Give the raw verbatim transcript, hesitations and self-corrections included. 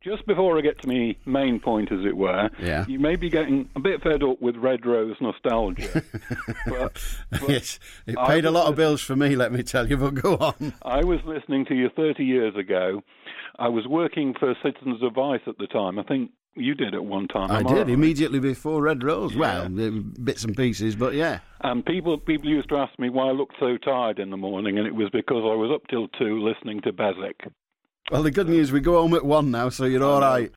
just before I get to my main point, as it were, Yeah. you may be getting a bit fed up with Red Rose nostalgia. but, but Yes, it I paid a was lot of listening- bills for me, let me tell you, but go on. I was listening to you thirty years ago. I was working for Citizens Advice at the time. I think you did at one time. I am did, right? immediately before Red Rose. Yeah. Well, uh, bits and pieces, but yeah. And people people used to ask me why I looked so tired in the morning, and it was because I was up till two listening to Bezic. Well, the good news, we go home at one now, so you're all right.